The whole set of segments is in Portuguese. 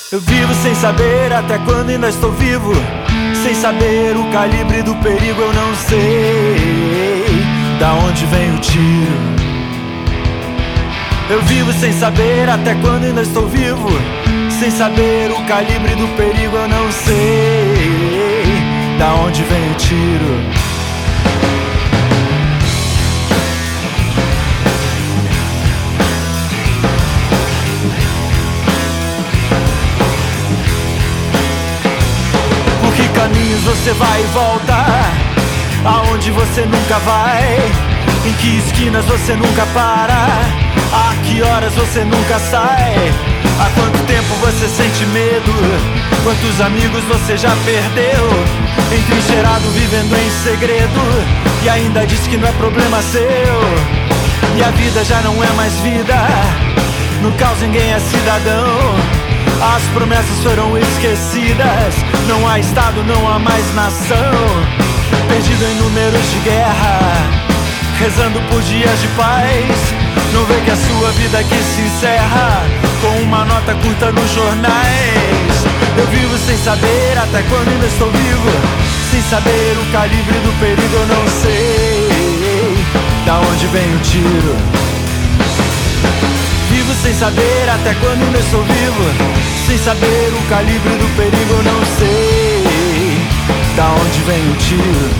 Eu vivo sem saber até quando ainda estou vivo, sem saber o calibre do perigo. Eu não sei da onde vem o tiro. Eu vivo sem saber até quando ainda estou vivo, sem saber o calibre do perigo. Eu não sei da onde vem o tiro. Por que caminhos você vai e volta? Aonde você nunca vai? Em que esquinas você nunca para? A que horas você nunca sai? Há quanto tempo você sente medo? Quantos amigos você já perdeu? Entrincheirado vivendo em segredo, e ainda diz que não é problema seu. E a vida já não é mais vida, no caos ninguém é cidadão. As promessas foram esquecidas, não há estado, não há mais nação. Perdido em números de guerra, rezando por dias de paz. Não vê que a sua vida aqui se encerra com uma nota curta nos jornais. Eu vivo sem saber até quando ainda estou vivo, sem saber o calibre do perigo. Eu não sei da onde vem o tiro. Vivo sem saber até quando ainda estou vivo, sem saber o calibre do perigo. Eu não sei da onde vem o tiro.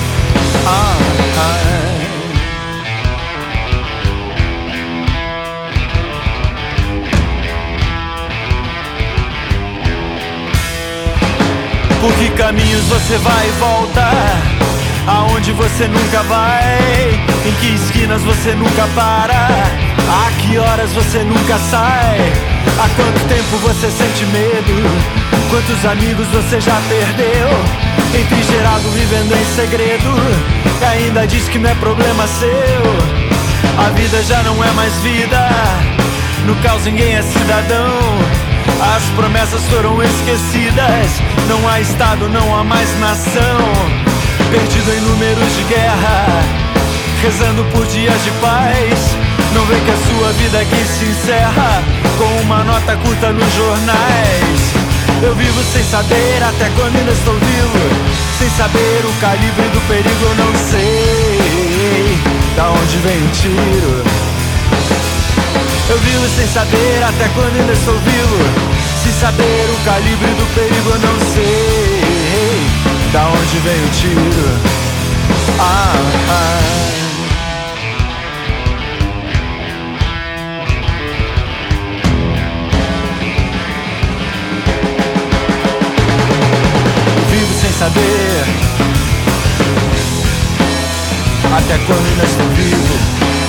Por que caminhos você vai e volta? Aonde você nunca vai? Em que esquinas você nunca para? A que horas você nunca sai? Há quanto tempo você sente medo? Quantos amigos você já perdeu? Entrincheirado vivendo em segredo, e ainda diz que não é problema seu. A vida já não é mais vida, no caos ninguém é cidadão. As promessas foram esquecidas, não há estado, não há mais nação. Perdido em números de guerra, rezando por dias de paz. Não vê que a sua vida aqui se encerra com uma nota curta nos jornais. Eu vivo sem saber até quando ainda estou vivo, sem saber o calibre do perigo. Eu não sei da onde vem o tiro. Eu vivo sem saber até quando ainda estou vivo, sem saber o calibre do perigo. Eu não sei da onde vem o tiro. Eu vivo sem saber até quando ainda estou vivo,